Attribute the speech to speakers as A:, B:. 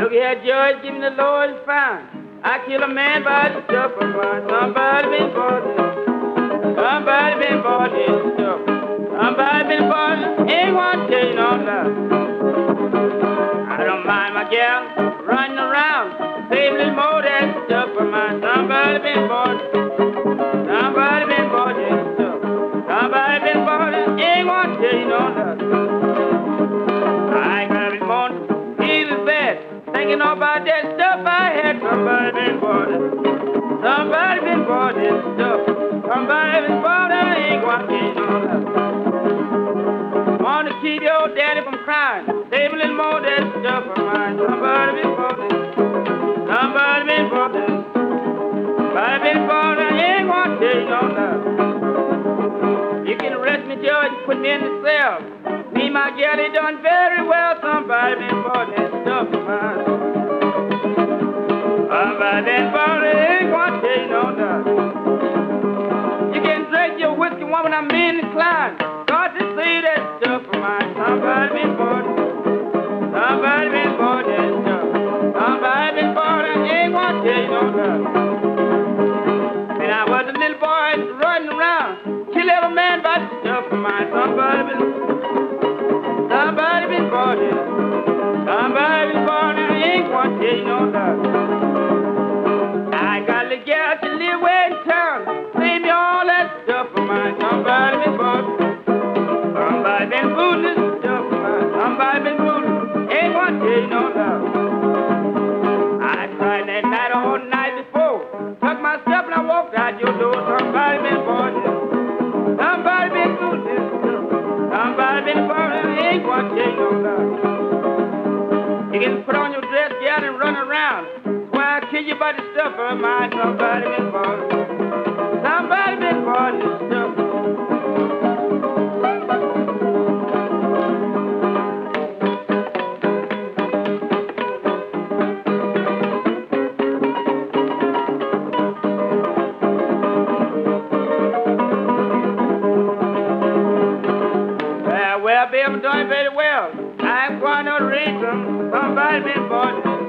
A: Look here, George, give me the lowest fine. I kill a man by the stuff of mine. Somebody been bought it. Somebody been bought this stuff. Somebody been bought it. Ain't gonna tell you no lie. I don't mind my gal running around. Save a little more of that stuff of mine. Somebody been bought it. Somebody been bought this stuff. Somebody been bought it. Ain't gonna tell you no lie. I ain't gonna be morning. Feeling bad. Thinking about that stuff I had. Somebody been bought it. Somebody been bought this stuff. Somebody been bought it. I ain't gonna tell you no lie. Want to keep your daddy from crying. Save a little more of that stuff of mine. Somebody been bought it. Somebody been bought it. Somebody been bought it. I ain't gonna tell you no lie. You can arrest me, Judge, put me in the cell. Me and my gal, they done very well. Somebody been bought that stuff of mine. Somebody been bought it. Ain't gonna tell you no lie. You can drink your whiskey, woman, I'm inclined. Got to see that stuff of mine. Somebody been bought it. Somebody been bought that stuff. Somebody been bought it. Ain't gonna tell you no lie. When I was a little boy running around, kill every man by the stuff of mine. Somebody been bought it. Somebody been bought it. Ain't gonna tell you no lie. I got a little girl to live way in town. Save me all that stuff of mine. Somebody been bought it. Somebody been fooling this stuff of mine. Somebody been fooling. Ain't gonna tell you no lie. I tried that night all night before. Took my stuff and I walked out your door. Somebody been bought it. Somebody been fooling this stuff. Somebody been bought it. Ain't gonna tell you no lie. You can put on your dress gown and run around. Swear I'll kill you by the stuff of mine. Somebody been bought it. Somebody been bought this stuff. Well, baby, I'm doing very well. I'm going to read them. Somebody been bought it.